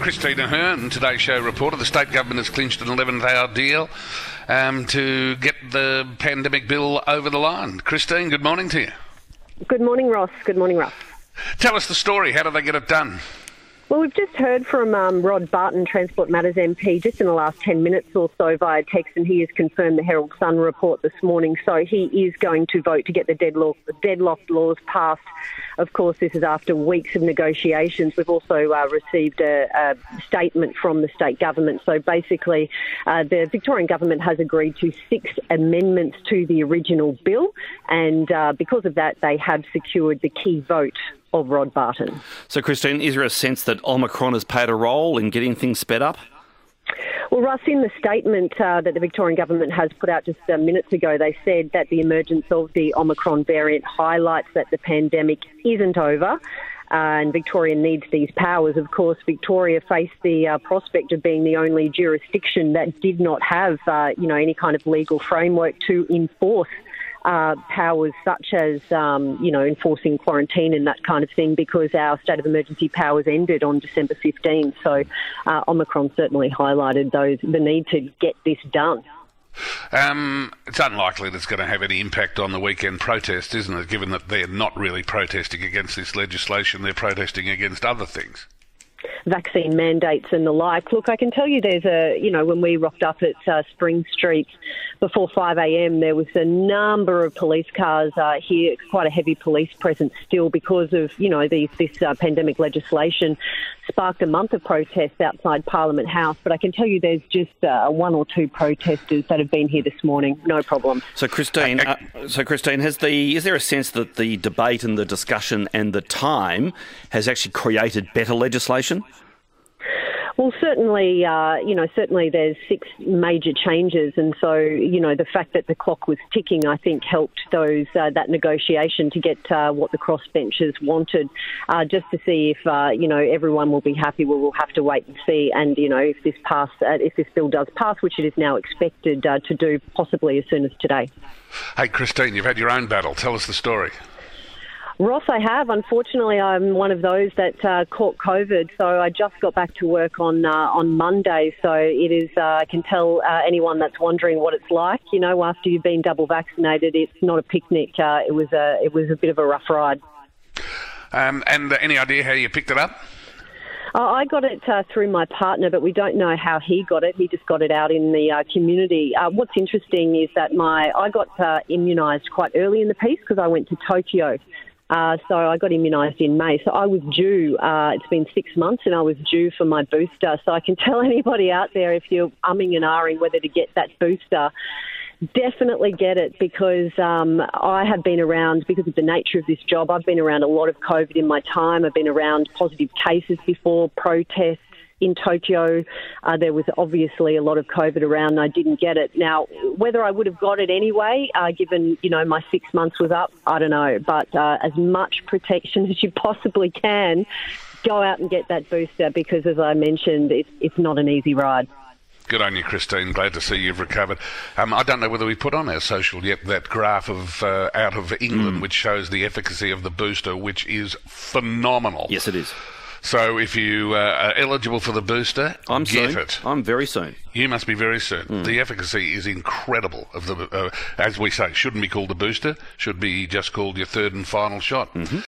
Christine Ahern, Today's Show reporter. The state government has clinched an 11th-hour deal to get the pandemic bill over the line. Christine, good morning to you. Good morning, Ross. Good morning, Russ. Tell us the story. How did they get it done? Well, we've just heard from Rod Barton, Transport Matters MP, just in the last 10 minutes or so via text, and he has confirmed the Herald Sun report this morning. So he is going to vote to get the deadlocked laws passed. Of course, this is after weeks of negotiations. We've also received a statement from the state government. So basically, the Victorian government has agreed to 6 amendments to the original bill, and because of that, they have secured the key vote of Rod Barton. So, Christine, is there a sense that Omicron has played a role in getting things sped up? Well, Russ, in the statement that the Victorian government has put out just minutes ago, they said that the emergence of the Omicron variant highlights that the pandemic isn't over. And Victoria needs these powers. Of course, Victoria faced the prospect of being the only jurisdiction that did not have, any kind of legal framework to enforce powers such as, enforcing quarantine and that kind of thing, because our state of emergency powers ended on December 15. So Omicron certainly highlighted the need to get this done. It's unlikely that it's going to have any impact on the weekend protest, isn't it, given that they're not really protesting against this legislation, they're protesting against other things. Vaccine mandates and the like. Look, I can tell you when we rocked up at Spring Street before 5 a.m, there was a number of police cars here, quite a heavy police presence still because of, this pandemic legislation sparked a month of protests outside Parliament House. But I can tell you there's just 1 or 2 protesters that have been here this morning. No problem. So, Christine, is there a sense that the debate and the discussion and the time has actually created better legislation? Well, certainly there's 6 major changes, and so the fact that the clock was ticking, I think, helped that negotiation to get what the crossbenchers wanted. Just to see if everyone will be happy, we'll have to wait and see. And if this bill does pass, which it is now expected to do, possibly as soon as today. Hey, Christine, you've had your own battle. Tell us the story. Ross, I have. Unfortunately, I'm one of those that caught COVID, so I just got back to work on Monday. So it is. I can tell anyone that's wondering what it's like. After you've been double vaccinated, it's not a picnic. It was a bit of a rough ride. And any idea how you picked it up? I got it through my partner, but we don't know how he got it. He just got it out in the community. What's interesting is that I got immunised quite early in the piece because I went to Tokyo. So I got immunised in May. So I was due, it's been 6 months, and I was due for my booster. So I can tell anybody out there, if you're umming and ahhing whether to get that booster, definitely get it, because I have been around, because of the nature of this job, I've been around a lot of COVID in my time. I've been around positive cases before, protests. In Tokyo, there was obviously a lot of COVID around, and I didn't get it. Now, whether I would have got it anyway, given, my 6 months was up, I don't know. But as much protection as you possibly can, go out and get that booster, because, as I mentioned, it's not an easy ride. Good on you, Christine. Glad to see you've recovered. I don't know whether we put on our social yet that graph of out of England, which shows the efficacy of the booster, which is phenomenal. Yes, it is. So if you are eligible for the booster, get it. I'm very soon. You must be very soon. The efficacy is incredible. As we say, shouldn't be called a booster, should be just called your third and final shot.